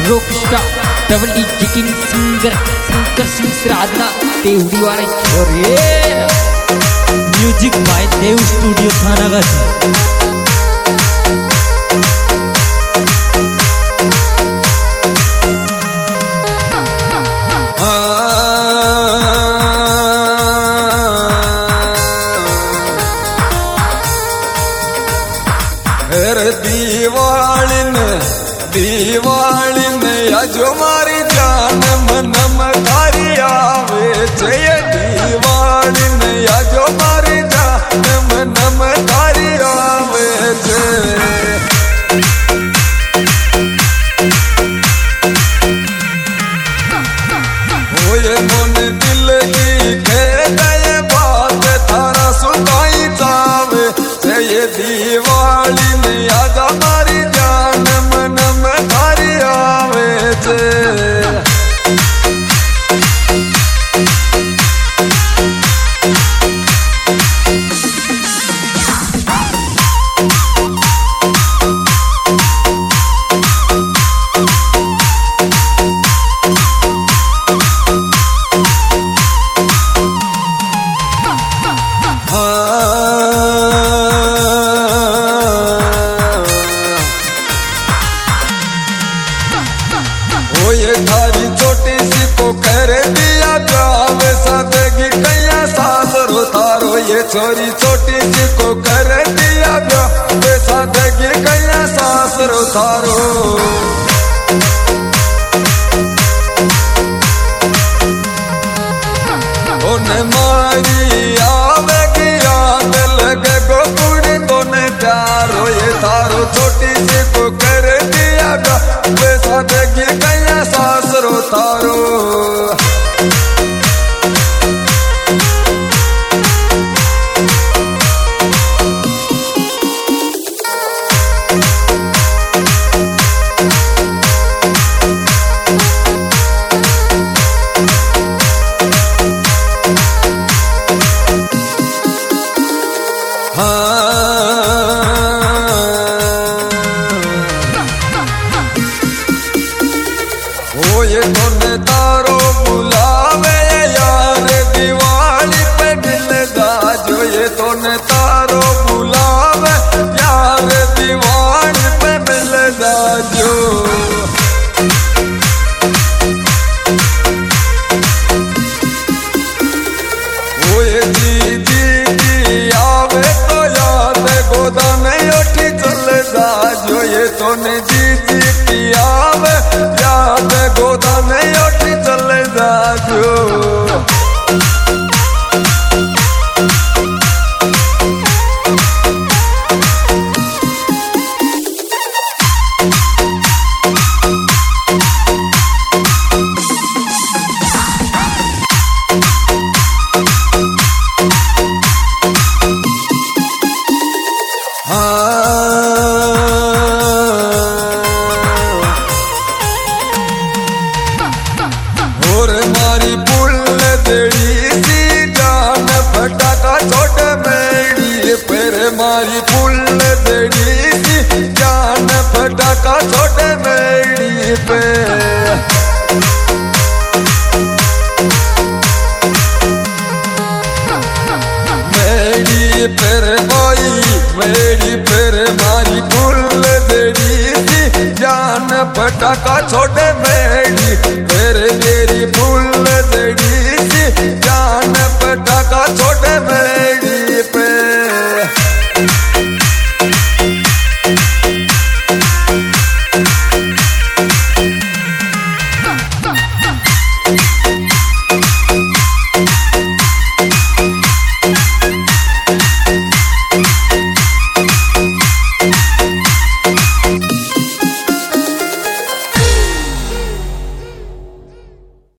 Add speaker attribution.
Speaker 1: Rock star double D king singer Shankar Singh श्राद्धना देवड़ी वाले छोरे।
Speaker 2: Music by Dev studio Thanagarh.
Speaker 3: Diwali में अजो मारी जान मन मकारी आवे जय दीवाली में अजो मारी जान मन मकारी आवे जय। होए मन दिल की खेदे बात थारा सुनाई जावे जय दीवाली में आजा मारी जान मन मकारी आवे जय। थारी छोटी सी को कर दिया ब्याह सादगी कैया सासरो तारो ये छोरी छोटी सी को कर दिया ब्याह सादगी कैया सासरो तारो। ओने मारी आवेगी याद लगे गोकुड़ी तोने प्यारो ये तारो छोटी सी को कर दिया ब्याह सादगी कैया सासरो तारो। ये तोने तारो बुलावे यार दिवाली पे दिल दाजो ये तोने तारो बुलावे यार दिवाली पे दिल दाजो। ओए दीदी की आवे तो याद गोदा में उठी चल दाजो ये तोने दीदी की आवे याद गोदा में उठी चले जाजो। मारी पुल देड़ी सी जान फटाका छोट मेड़ी फिर मारी पुल देड़ी सी जान फटाका छोट मेड़ी पे। मेड़ी फिर कोई मेड़ी फिर मारी पुल देड़ी सी जान फटाका छोट मेड़ी फिर